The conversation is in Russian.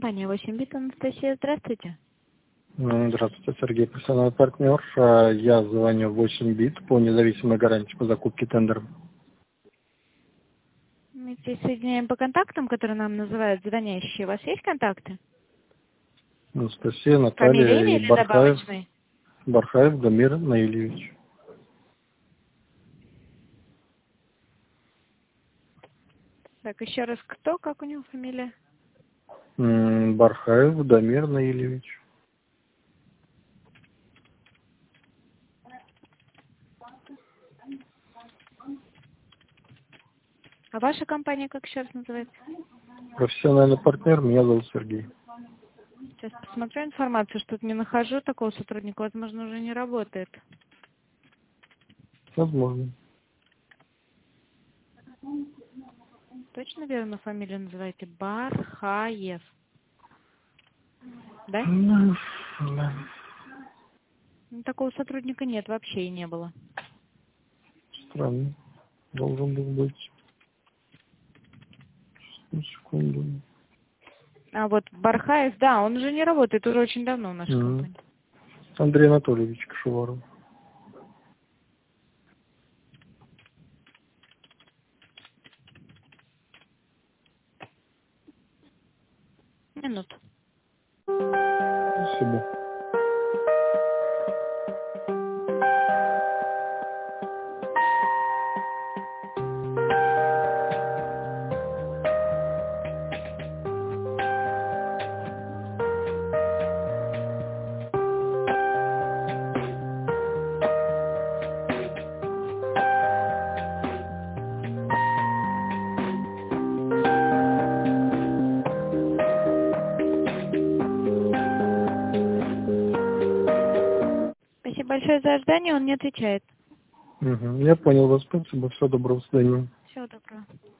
Компания 8 бит, Анастасия, здравствуйте. Здравствуйте, Сергей, профессиональный партнер. Я звоню в 8 бит по независимой гарантии по закупке тендера. Мы здесь соединяем по контактам, которые нам называют звонящие. У вас есть контакты? Анастасия, Фамилия, Наталья имя и или Бархаев. добавочный? Бархаев Дамир Наильевич. Так, еще раз, кто, как у него фамилия? Бархаев Дамир Наильевич. А ваша компания как еще раз называется? Профессиональный партнер, меня зовут Сергей. Сейчас посмотрю информацию, что-то не нахожу такого сотрудника, возможно, уже не работает. Возможно. Точно верно фамилию называете? Бархаев. Да? Да. Ну, такого сотрудника нет, вообще и не было. Странно. Должен был быть. Секунду. А вот Бархаев, да, он уже не работает, уже очень давно в нашей компании. Андрей Анатольевич Кашеваров. Минуту. Спасибо. Спасибо большое за ожидание, он не отвечает. Я понял вас. Спасибо. Всего доброго. До свидания. Всего доброго.